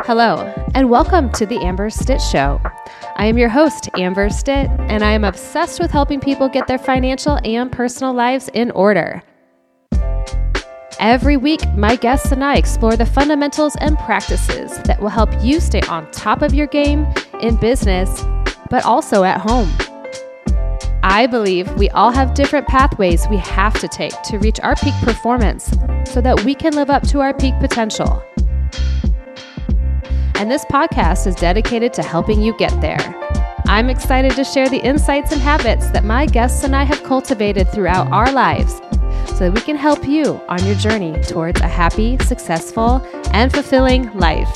Hello, and welcome to the Amber Stitt Show. I am your host, Amber Stitt, and I am obsessed with helping people get their financial and personal lives in order. Every week, my guests and I explore the fundamentals and practices that will help you stay on top of your game in business, but also at home. I believe we all have different pathways we have to take to reach our peak performance so that we can live up to our peak potential. And this podcast is dedicated to helping you get there. I'm excited to share the insights and habits that my guests and I have cultivated throughout our lives so that we can help you on your journey towards a happy, successful, and fulfilling life.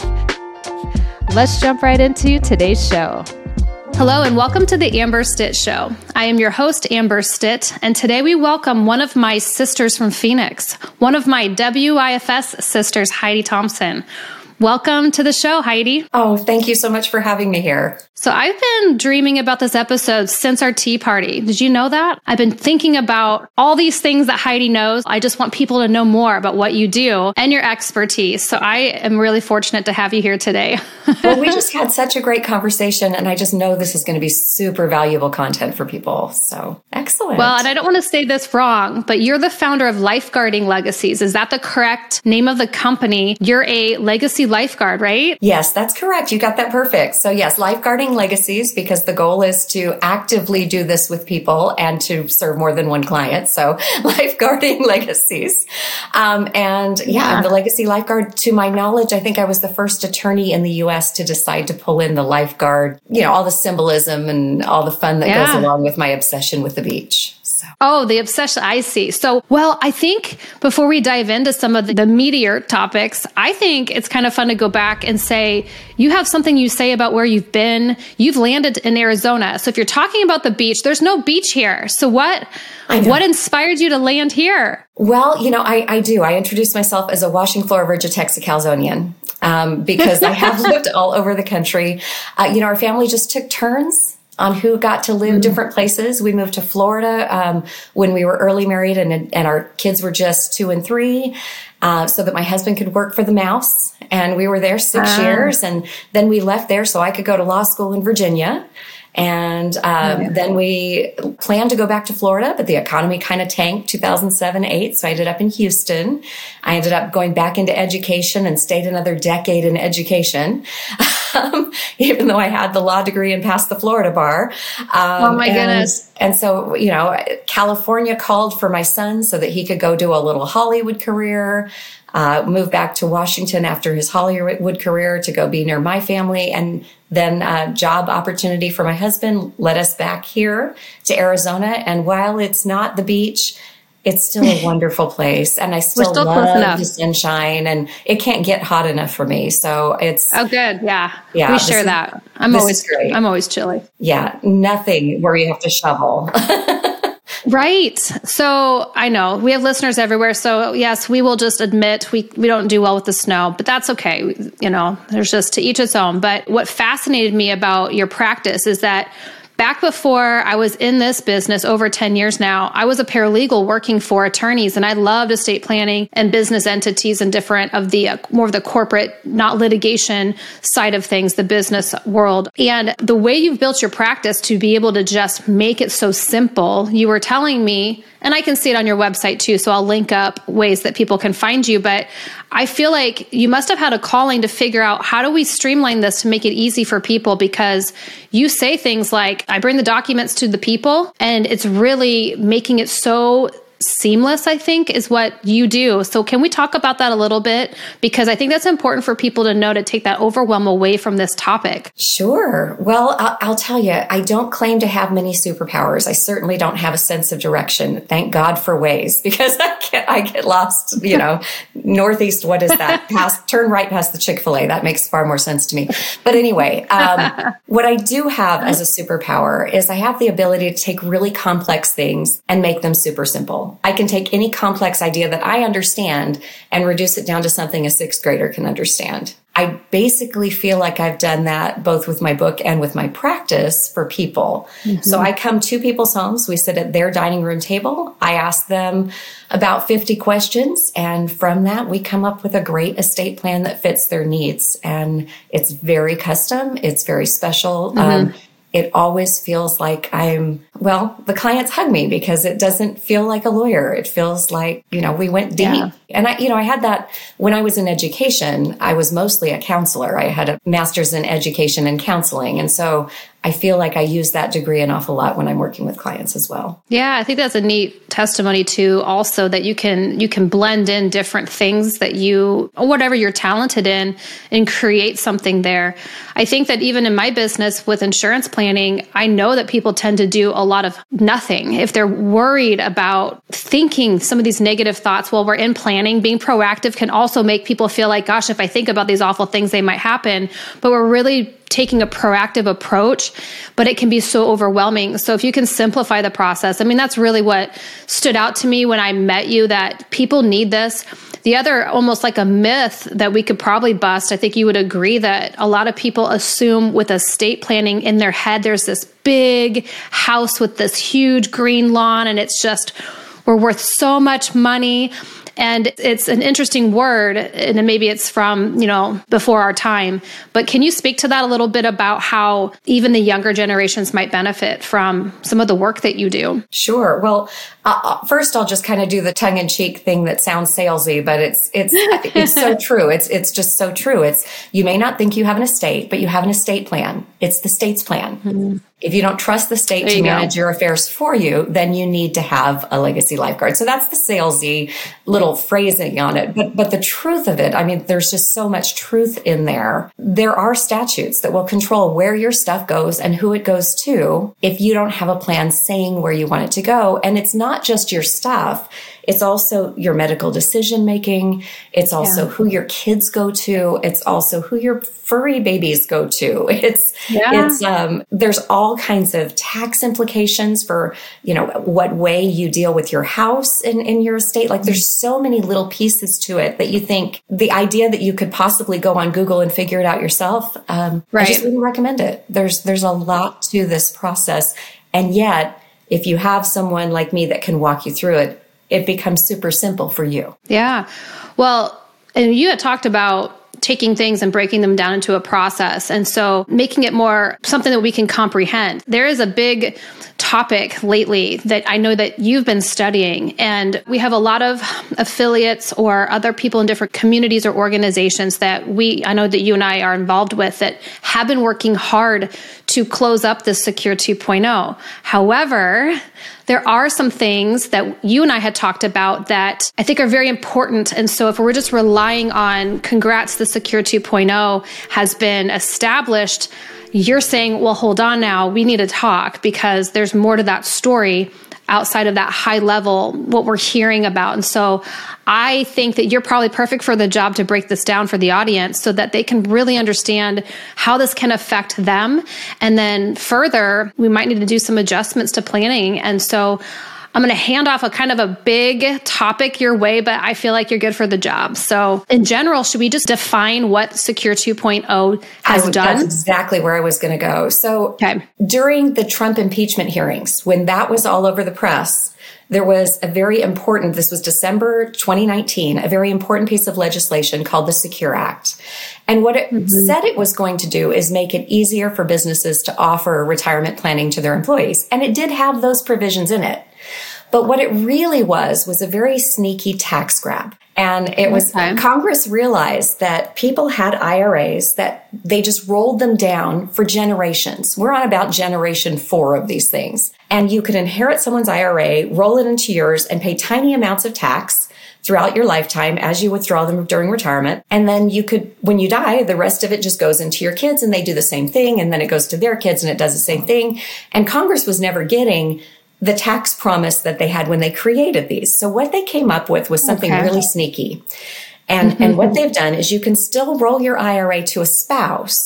Let's jump right into today's show. Hello and welcome to the Amber Stitt Show. I am your host, Amber Stitt, and today we welcome one of my sisters from Phoenix, one of my WIFS sisters, Heidi Thompson. Welcome to the show, Heidi. Oh, thank you so much for having me here. So I've been dreaming about this episode since our tea party. Did you know that? I've been thinking about all these things that Heidi knows. I just want people to know more about what you do and your expertise. So I am really fortunate to have you here today. Well, we just had such a great conversation, and I just know this is going to be super valuable content for people. So excellent. Well, and I don't want to say this wrong, but you're the founder of Lifeguarding Legacies. Is that the correct name of the company? You're a legacy lifeguard, right? Yes, that's correct. You got that perfect. So yes, Lifeguarding Legacies, because the goal is to actively do this with people and to serve more than one client. So Lifeguarding Legacies. I'm the legacy lifeguard. To my knowledge, I think I was the first attorney in the U.S. to decide to pull in the lifeguard, all the symbolism and all the fun that goes along with my obsession with the beach. Oh, the obsession. I see. So, I think before we dive into some of the meatier topics, I think it's kind of fun to go back and say, you have something you say about where you've been. You've landed in Arizona. So if you're talking about the beach, there's no beach here. So what inspired you to land here? Well, I do. I introduce myself as a washing floor Virgin Texicalzonian because I have lived all over the country. Our family just took turns on who got to live different places. We moved to Florida when we were early married and our kids were just 2 and 3, so that my husband could work for the Mouse. And we were there 6 years. And then we left there so I could go to law school in Virginia. And then we planned to go back to Florida, but the economy kind of tanked 2007-8. So I ended up in Houston. I ended up going back into education and stayed another decade in education, even though I had the law degree and passed the Florida bar. Oh my goodness. And so, California called for my son so that he could go do a little Hollywood career. Moved back to Washington after his Hollywood career to go be near my family. And then a job opportunity for my husband led us back here to Arizona. And while it's not the beach, it's still a wonderful place. And I still love the sunshine, and it can't get hot enough for me. So it's... Oh, good. Yeah. We share that. I'm always chilly. Yeah. Nothing where you have to shovel. Right. So I know we have listeners everywhere. So yes, we will just admit we don't do well with the snow, but that's okay. There's just to each its own. But what fascinated me about your practice is that back before I was in this business over 10 years now, I was a paralegal working for attorneys, and I loved estate planning and business entities and different of the more of the corporate, not litigation side of things, the business world. And the way you've built your practice to be able to just make it so simple, you were telling me, and I can see it on your website too, so I'll link up ways that people can find you. But I feel like you must have had a calling to figure out, how do we streamline this to make it easy for people? Because you say things like, I bring the documents to the people, and it's really making it so seamless, I think, is what you do. So can we talk about that a little bit? Because I think that's important for people to know, to take that overwhelm away from this topic. Sure. Well, I'll tell you, I don't claim to have many superpowers. I certainly don't have a sense of direction. Thank God for Waze, because I get lost, northeast, what is that? Turn right past the Chick-fil-A. That makes far more sense to me. But anyway, what I do have as a superpower is I have the ability to take really complex things and make them super simple. I can take any complex idea that I understand and reduce it down to something a sixth grader can understand. I basically feel like I've done that both with my book and with my practice for people. So I come to people's homes. We sit at their dining room table. I ask them about 50 questions. And from that, we come up with a great estate plan that fits their needs. And it's very custom. It's very special. It always feels like the clients hug me because it doesn't feel like a lawyer. It feels like, we went deep. Yeah. And I had that when I was in education. I was mostly a counselor. I had a master's in education and counseling. And so I feel like I use that degree an awful lot when I'm working with clients as well. Yeah, I think that's a neat testimony too, also that you can blend in different things that whatever you're talented in, and create something there. I think that even in my business with insurance planning, I know that people tend to do a lot of nothing. If they're worried about thinking some of these negative thoughts while we're in planning, being proactive can also make people feel like, gosh, if I think about these awful things, they might happen. But we're really taking a proactive approach, but it can be so overwhelming. So if you can simplify the process, that's really what stood out to me when I met you, that people need this. The other, almost like a myth that we could probably bust, I think you would agree that a lot of people assume with estate planning in their head, there's this big house with this huge green lawn, and it's just, we're worth so much money. And it's an interesting word, and maybe it's from, before our time. But can you speak to that a little bit about how even the younger generations might benefit from some of the work that you do? Sure. Well, first I'll just kind of do the tongue-in-cheek thing that sounds salesy, but it's so true. It's just so true. You may not think you have an estate, but you have an estate plan. It's the state's plan. Mm-hmm. If you don't trust the state to manage your affairs for you, then you need to have a legacy lifeguard. So that's the salesy little phrasing on it. But the truth of it, there's just so much truth in there. There are statutes that will control where your stuff goes and who it goes to if you don't have a plan saying where you want it to go. And it's not just your stuff. It's also your medical decision making. It's also who your kids go to. It's also who your furry babies go to. There's all kinds of tax implications for, what way you deal with your house in your estate. Like there's so many little pieces to it that you think the idea that you could possibly go on Google and figure it out yourself. I just wouldn't recommend it. There's a lot to this process. And yet, if you have someone like me that can walk you through it, it becomes super simple for you. Yeah. Well, and you had talked about taking things and breaking them down into a process. And so making it more something that we can comprehend. There is a big topic lately that I know that you've been studying, and we have a lot of affiliates or other people in different communities or organizations that I know that you and I are involved with that have been working hard to close up this Secure 2.0. However, there are some things that you and I had talked about that I think are very important. And so if we're just relying on, congrats, the Secure 2.0 has been established, you're saying, well, hold on now, we need to talk because there's more to that story outside of that high level, what we're hearing about. And so I think that you're probably perfect for the job to break this down for the audience so that they can really understand how this can affect them. And then further, we might need to do some adjustments to planning. And so I'm going to hand off a kind of a big topic your way, but I feel like you're good for the job. So in general, should we just define what Secure 2.0 has done? That's exactly where I was going to go. So during the Trump impeachment hearings, when that was all over the press, there was this was December 2019, a very important piece of legislation called the Secure Act. And what it said it was going to do is make it easier for businesses to offer retirement planning to their employees. And it did have those provisions in it. But what it really was a very sneaky tax grab. And it was Congress realized that people had IRAs that they just rolled them down for generations. We're on about generation 4 of these things. And you could inherit someone's IRA, roll it into yours, and pay tiny amounts of tax throughout your lifetime as you withdraw them during retirement. And then you could, when you die, the rest of it just goes into your kids and they do the same thing. And then it goes to their kids and it does the same thing. And Congress was never getting the tax promise that they had when they created these. So what they came up with was something really sneaky. And what they've done is you can still roll your IRA to a spouse,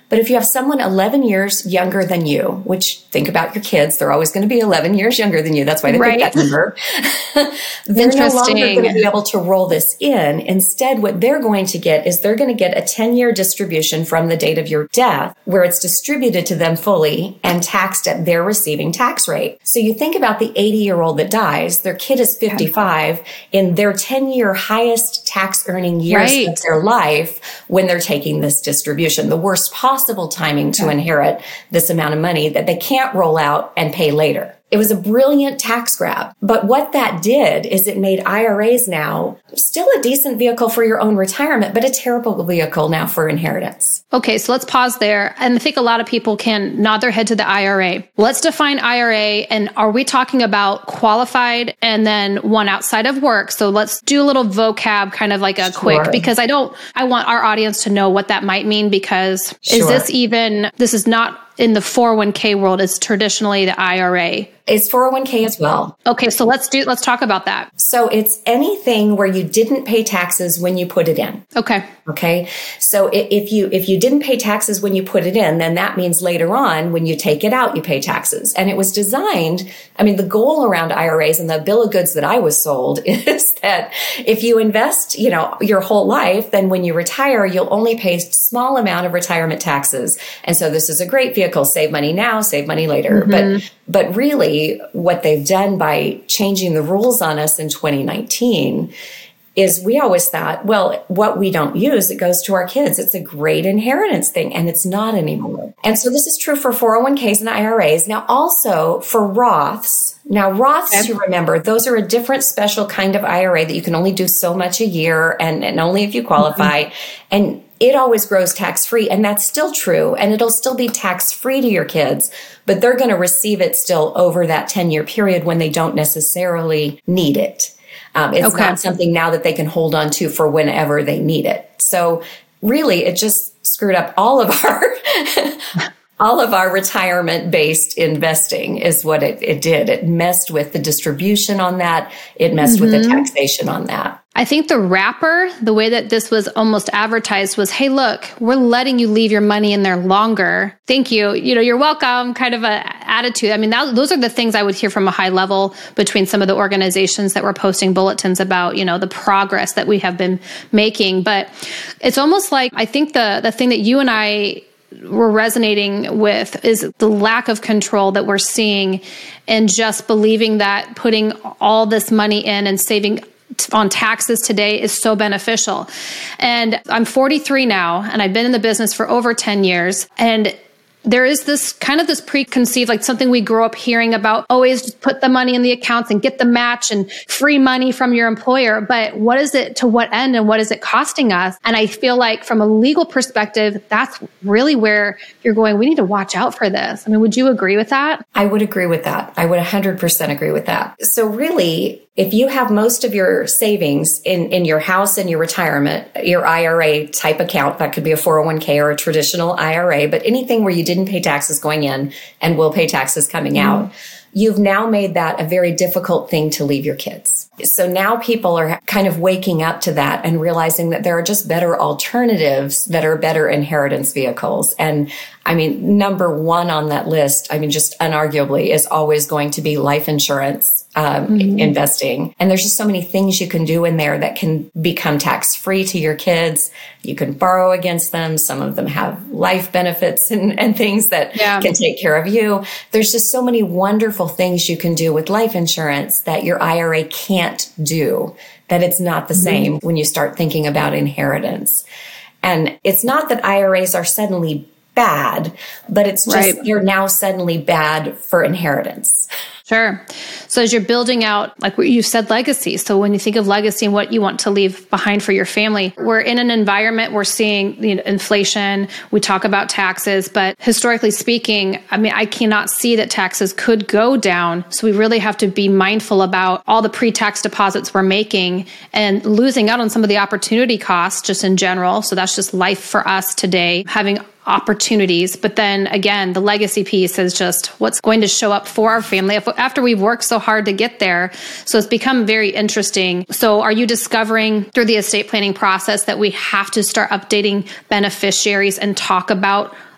But if you have someone 11 years younger than you, which think about your kids, they're always going to be 11 years younger than you. That's why they pick that number. They're no longer going to be able to roll this in. Instead, what they're going to get is they're going to get a 10-year distribution from the date of your death, where it's distributed to them fully and taxed at their receiving tax rate. So you think about the 80-year-old that dies, their kid is 55 in their 10-year highest tax earning years of their life when they're taking this distribution. The worst possible timing to inherit this amount of money that they can't roll out and pay later. It was a brilliant tax grab. But what that did is it made IRAs now still a decent vehicle for your own retirement, but a terrible vehicle now for inheritance. Okay, so let's pause there. And I think a lot of people can nod their head to the IRA. Let's define IRA. And are we talking about qualified and then one outside of work? So let's do a little vocab, kind of like a quick, because I want our audience to know what that might mean, because this is not in the 401k world, it's traditionally the IRA. It's 401k as well. Okay, so let's talk about that. So it's anything where you didn't pay taxes when you put it in. Okay. So if you didn't pay taxes when you put it in, then that means later on when you take it out, you pay taxes. And it was designed, the goal around IRAs and the bill of goods that I was sold is that if you invest, your whole life, then when you retire, you'll only pay a small amount of retirement taxes. And so this is a great vehicle. Save money now, save money later. Mm-hmm. But really what they've done by changing the rules on us in 2019 is we always thought, well, what we don't use, it goes to our kids. It's a great inheritance thing, and it's not anymore. And so this is true for 401ks and IRAs. Now also for Roths. Now Roths, you remember, those are a different special kind of IRA that you can only do so much a year and only if you qualify. Mm-hmm. And it always grows tax-free, and that's still true, and it'll still be tax-free to your kids, but they're going to receive it still over that 10-year period when they don't necessarily need it. It's not something now that they can hold on to for whenever they need it. So really, it just screwed up all of our retirement-based investing is what it did. It messed with the distribution on that. It messed with the taxation on that. I think the wrapper, the way that this was almost advertised was, hey, look, we're letting you leave your money in there longer. Thank you. You're welcome kind of a attitude. Those are the things I would hear from a high level between some of the organizations that were posting bulletins about, the progress that we have been making. But it's almost like, I think the thing that you and I were resonating with is the lack of control that we're seeing, and just believing that putting all this money in and saving on taxes today is so beneficial. And I'm 43 now, and I've been in the business for over 10 years. And there is this preconceived, like something we grow up hearing about, always just put the money in the accounts and get the match and free money from your employer. But what is it, to what end, and what is it costing us? And I feel like from a legal perspective, that's really where you're going, we need to watch out for this. Would you agree with that? I would agree with that. I would 100% agree with that. So really, if you have most of your savings in your house and your retirement, your IRA type account, that could be a 401k or a traditional IRA, but anything where you didn't pay taxes going in and will pay taxes coming out, you've now made that a very difficult thing to leave your kids. So now people are kind of waking up to that and realizing that there are just better alternatives that are better inheritance vehicles. And number one on that list, just unarguably is always going to be life insurance. Investing. And there's just so many things you can do in there that can become tax-free to your kids. You can borrow against them. Some of them have life benefits and things that can take care of you. There's just so many wonderful things you can do with life insurance that your IRA can't do, that it's not the same when you start thinking about inheritance. And it's not that IRAs are suddenly bad, but it's just they're now suddenly bad for inheritance. Sure. So as you're building out, like what you said, legacy. So when you think of legacy and what you want to leave behind for your family, we're in an environment, we're seeing inflation, we talk about taxes, but historically speaking, I cannot see that taxes could go down. So we really have to be mindful about all the pre-tax deposits we're making and losing out on some of the opportunity costs just in general. So that's just life for us today, having opportunities. But then again, the legacy piece is just what's going to show up for our family after we've worked so hard to get there. So it's become very interesting. So are you discovering through the estate planning process that we have to start updating beneficiaries and talk about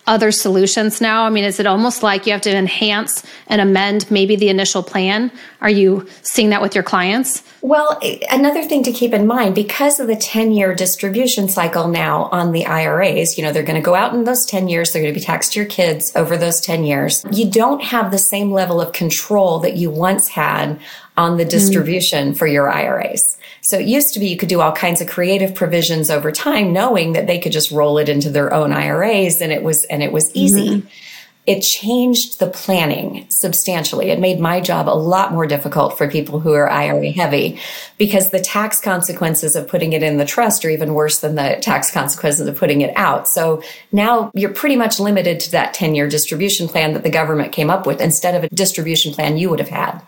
other solutions now? I mean, is it almost like you have to enhance and amend maybe the initial plan? Are you seeing that with your clients? Well, another thing to keep in mind, because of the 10-year distribution cycle now on the IRAs, they're going to go out in those 10 years. They're going to be taxed to your kids over those 10 years. You don't have the same level of control that you once had on the distribution for your IRAs. So it used to be you could do all kinds of creative provisions over time, knowing that they could just roll it into their own IRAs, and it was easy. It changed the planning substantially. It made my job a lot more difficult for people who are IRA heavy, because the tax consequences of putting it in the trust are even worse than the tax consequences of putting it out. So now you're pretty much limited to that 10-year distribution plan that the government came up with instead of a distribution plan you would have had.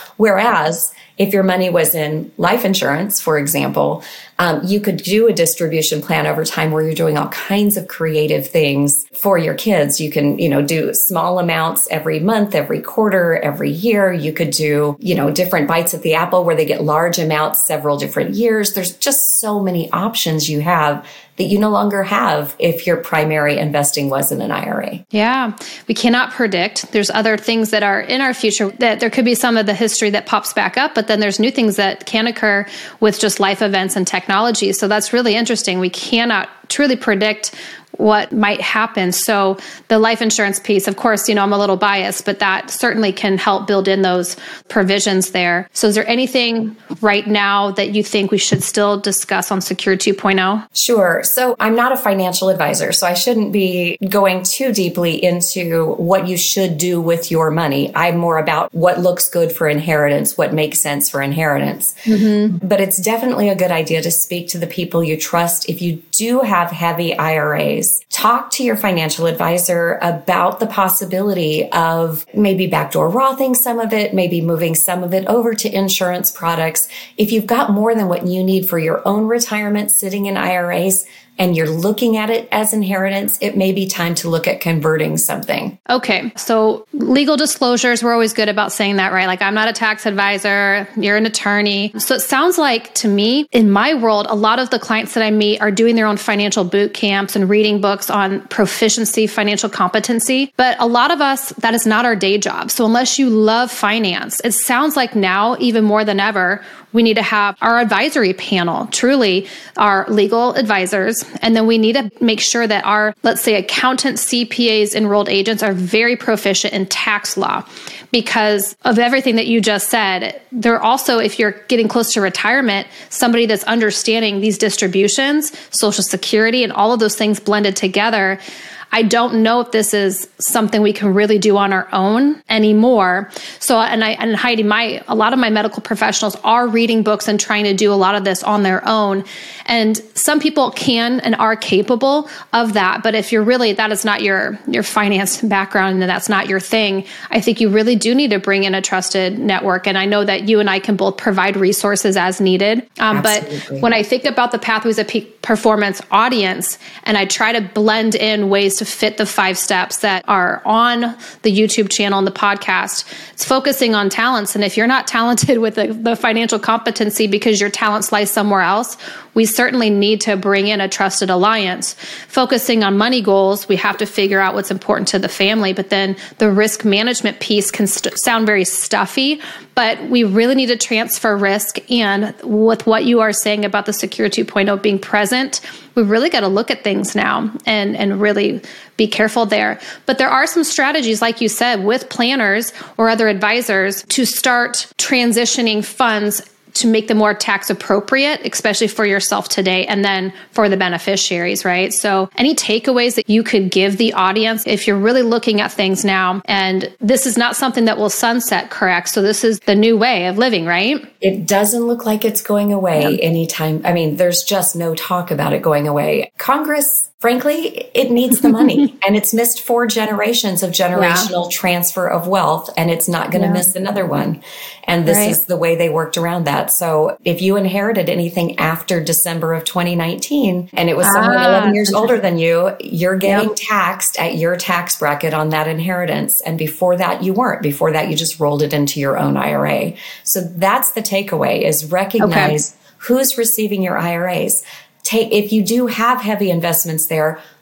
Whereas if your money was in life insurance, for example, you could do a distribution plan over time where you're doing all kinds of creative things for your kids. You can, do small amounts every month, every quarter, every year. You could do, different bites at the apple where they get large amounts several different years. There's just so many options you have that you no longer have if your primary investing was in an IRA. Yeah, we cannot predict. There's other things that are in our future that there could be some of the history that pops back up, but then there's new things that can occur with just life events and technology. So that's really interesting. We cannot truly predict what might happen. So the life insurance piece, of course, I'm a little biased, but that certainly can help build in those provisions there. So is there anything right now that you think we should still discuss on Secure 2.0? Sure. So I'm not a financial advisor, so I shouldn't be going too deeply into what you should do with your money. I'm more about what looks good for inheritance, what makes sense for inheritance. But it's definitely a good idea to speak to the people you trust. If you do have heavy IRAs, talk to your financial advisor about the possibility of maybe backdoor Rothing some of it, maybe moving some of it over to insurance products. If you've got more than what you need for your own retirement sitting in IRAs, and you're looking at it as inheritance, it may be time to look at converting something. Okay. So legal disclosures, we're always good about saying that, right? Like, I'm not a tax advisor, you're an attorney. So it sounds like to me, in my world, a lot of the clients that I meet are doing their own financial boot camps and reading books on proficiency, financial competency. But a lot of us, that is not our day job. So unless you love finance, it sounds like now, even more than ever, we need to have our advisory panel, truly our legal advisors. And then we need to make sure that our, let's say, accountants, CPAs, enrolled agents are very proficient in tax law. Because of everything that you just said, they're also, if you're getting close to retirement, somebody that's understanding these distributions, Social Security, and all of those things blended together. I don't know if this is something we can really do on our own anymore. So, and Heidi, a lot of my medical professionals are reading books and trying to do a lot of this on their own. And some people can and are capable of that. But if you're really, that is not your finance background and that's not your thing, I think you really do need to bring in a trusted network. And I know that you and I can both provide resources as needed. But when I think about the Pathways of Peak Performance audience, and I try to blend in ways to fit the 5 steps that are on the YouTube channel and the podcast, it's focusing on talents. And if you're not talented with the financial competency because your talents lie somewhere else, we certainly need to bring in a trusted alliance. Focusing on money goals, we have to figure out what's important to the family, but then the risk management piece can sound very stuffy, but we really need to transfer risk. And with what you are saying about the Secure 2.0 being present, we really got to look at things now and really be careful there. But there are some strategies, like you said, with planners or other advisors to start transitioning funds to make them more tax appropriate, especially for yourself today and then for the beneficiaries, right? So any takeaways that you could give the audience if you're really looking at things now, and this is not something that will sunset, correct? So this is the new way of living, right? It doesn't look like it's going away anytime. I mean, there's just no talk about it going away. Congress, frankly, it needs the money, and it's missed 4 generations of generational transfer of wealth, and it's not going to miss another one. And this is the way they worked around that. So if you inherited anything after December of 2019, and it was someone 11 years older than you, you're getting taxed at your tax bracket on that inheritance. And before that, you weren't. Before that, you just rolled it into your own IRA. So that's the takeaway, is recognize who's receiving your IRAs. If you do have heavy investments there,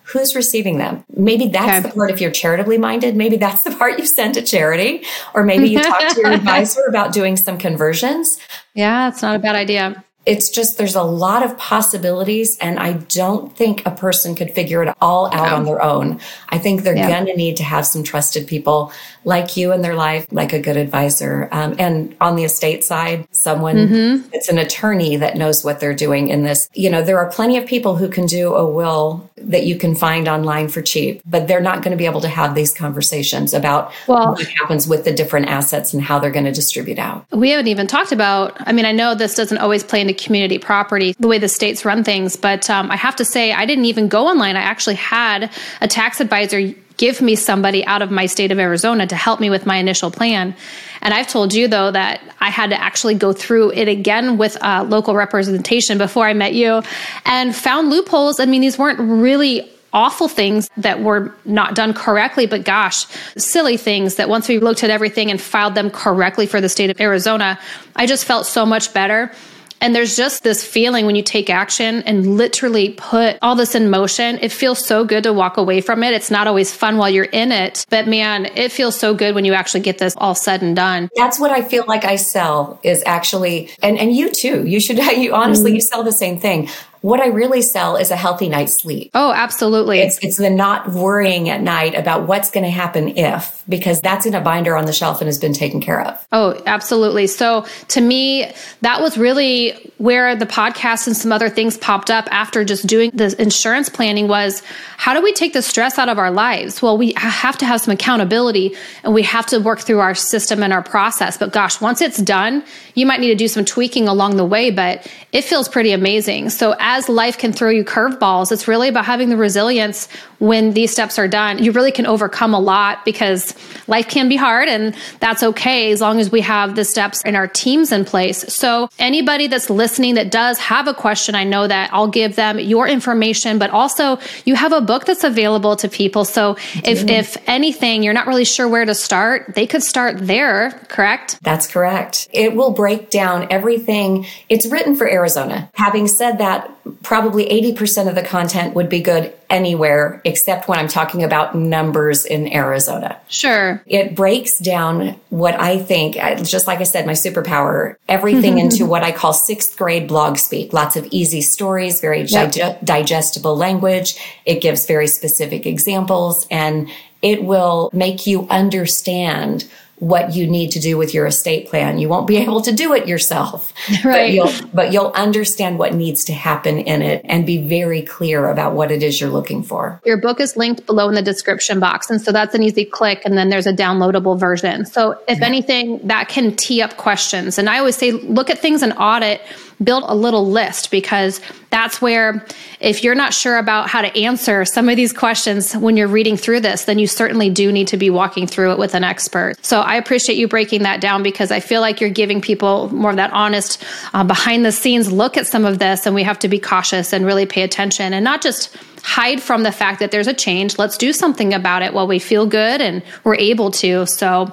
who's receiving them. Maybe that's the part, if you're charitably minded, maybe that's the part you send to charity, or maybe you talk to your advisor about doing some conversions. Yeah, it's not a bad idea. It's just, there's a lot of possibilities, and I don't think a person could figure it all out on their own. I think they're going to need to have some trusted people like you in their life, like a good advisor. And on the estate side, someone that's an attorney that knows what they're doing in this. You know, there are plenty of people who can do a will that you can find online for cheap, but they're not going to be able to have these conversations about what happens with the different assets and how they're going to distribute out. We haven't even talked about, I mean, I know this doesn't always play into community property, the way the states run things, but I have to say, I didn't even go online. I actually had a tax advisor give me somebody out of my state of Arizona to help me with my initial plan. And I've told you, though, that I had to actually go through it again with local representation before I met you, and found loopholes. I mean, these weren't really awful things that were not done correctly, but gosh, silly things that once we looked at everything and filed them correctly for the state of Arizona, I just felt so much better. And there's just this feeling when you take action and literally put all this in motion. It feels so good to walk away from it. It's not always fun while you're in it, but man, it feels so good when you actually get this all said and done. That's what I feel like I sell is actually, and you too, you honestly, you sell the same thing. What I really sell is a healthy night's sleep. Oh, absolutely. It's the not worrying at night about what's going to happen if, because that's in a binder on the shelf and has been taken care of. Oh, absolutely. So to me, that was really where the podcast and some other things popped up after just doing the insurance planning was, how do we take the stress out of our lives? Well, we have to have some accountability and we have to work through our system and our process. But gosh, once it's done, you might need to do some tweaking along the way, but it feels pretty amazing. So as life can throw you curveballs, it's really about having the resilience when these steps are done. You really can overcome a lot because life can be hard, and that's okay as long as we have the steps and our teams in place. So anybody that's listening that does have a question, I know that I'll give them your information, but also you have a book that's available to people. So if anything, you're not really sure where to start, they could start there, correct? That's correct. It will break down everything. It's written for Arizona. Having said that, probably 80% of the content would be good anywhere except when I'm talking about numbers in Arizona. Sure. It breaks down what I think, just like I said, my superpower, everything into what I call 6th grade blog speak. Lots of easy stories, very digestible language. It gives very specific examples, and it will make you understand what you need to do with your estate plan. You won't be able to do it yourself, right? But you'll understand what needs to happen in it and be very clear about what it is you're looking for. Your book is linked below in the description box. And so that's an easy click. And then there's a downloadable version. So if anything, that can tee up questions. And I always say, look at things and audit, build a little list, because that's where if you're not sure about how to answer some of these questions when you're reading through this, then you certainly do need to be walking through it with an expert. So I appreciate you breaking that down, because I feel like you're giving people more of that honest behind the scenes look at some of this, and we have to be cautious and really pay attention and not just hide from the fact that there's a change. Let's do something about it while we feel good and we're able to. So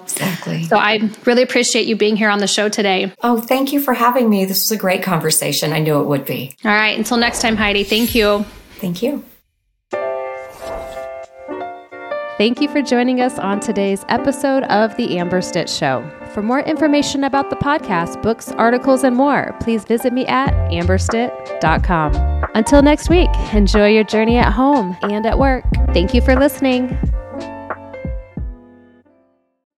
I really appreciate you being here on the show today. Oh, thank you for having me. This was a great conversation. I knew it would be. All right. Until next time, Heidi. Thank you. Thank you. Thank you for joining us on today's episode of The Amber Stitt Show. For more information about the podcast, books, articles, and more, please visit me at amberstitt.com. Until next week, enjoy your journey at home and at work. Thank you for listening.